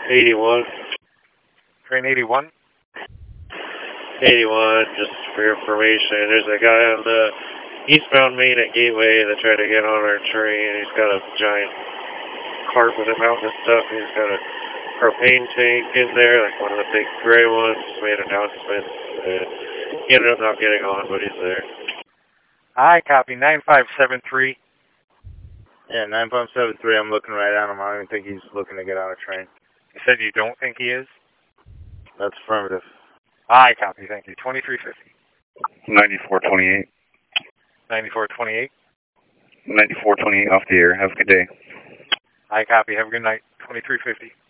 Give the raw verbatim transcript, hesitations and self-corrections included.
eighty-one. Train eighty-one? eighty-one, just for your information. There's a guy on the eastbound main at Gateway that tried to get on our train. He's got a giant cart with a mountain of stuff. He's got a propane tank in there, like one of the big gray ones. He's made announcements. Uh, he ended up not getting on, but he's there. I copy. nine five seven three. Yeah, nine five seven three, I'm looking right at him. I don't even think he's looking to get on a train. You said you don't think he is? That's affirmative. I copy. Thank you. twenty-three fifty. ninety-four twenty-eight. ninety-four twenty-eight. ninety-four twenty-eight off the air. Have a good day. I copy. Have a good night. twenty-three fifty.